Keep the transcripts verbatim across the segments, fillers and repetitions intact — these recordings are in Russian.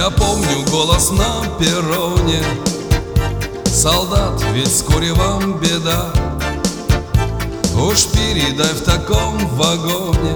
Я помню голос на перроне: солдат, ведь вскоре вам беда. Уж передай в таком вагоне: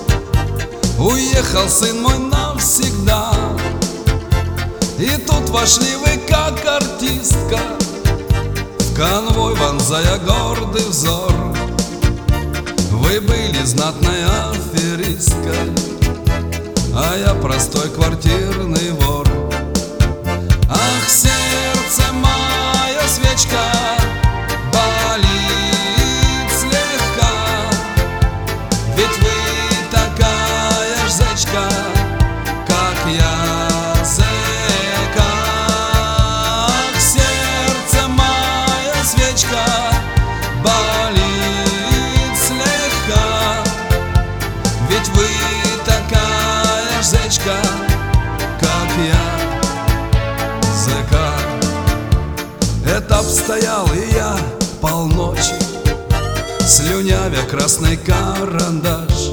уехал сын мой навсегда. И тут вошли вы, как артистка, в конвой вонзая гордый взор. Вы были знатной аферисткой, а я простой квартирный вор. Ах, сердце мое, свечка, болит слегка, ведь вы такая ж зечка, как я зэка. Ах, сердце мое, свечка, болит слегка, ведь вы такая ж зечка, как я зэка. Этап стоял, и я полночи, слюнявя красный карандаш,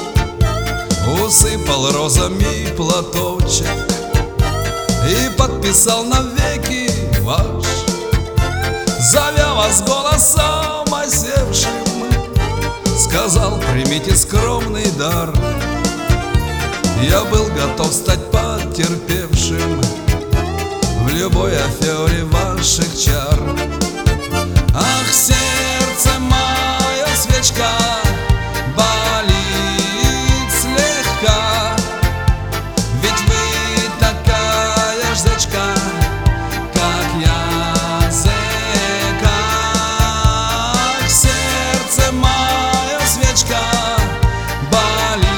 усыпал розами платочек и подписал навеки ваш. Зовя вас голосом осевшим, сказал: примите скромный дар. Я был готов стать потерпевшим в любой афере ваших чар. Ах, сердце мое, свечка, болит слегка, ведь вы такая ж зечка, как я зэка. Ах, сердце мое, свечка, болит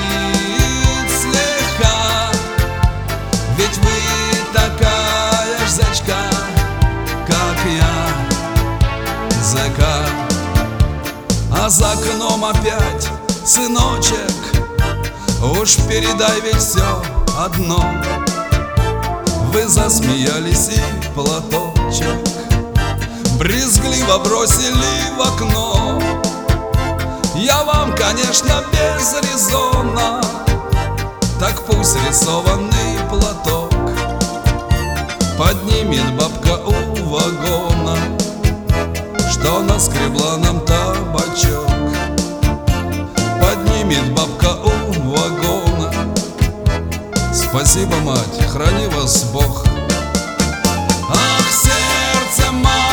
слегка, ведь вы такая ж зечка, как я зэка. А за окном опять сыночек, уж передай, ведь все одно. Вы засмеялись и платочек брезгливо бросили в окно. Я вам, конечно, без резона, так пусть рисованный платок поднимет бабка у вагона, что наскребла нам табачок. Поднимет бабка у вагона. Спасибо, мать, храни вас Бог. Ах, сердце мое,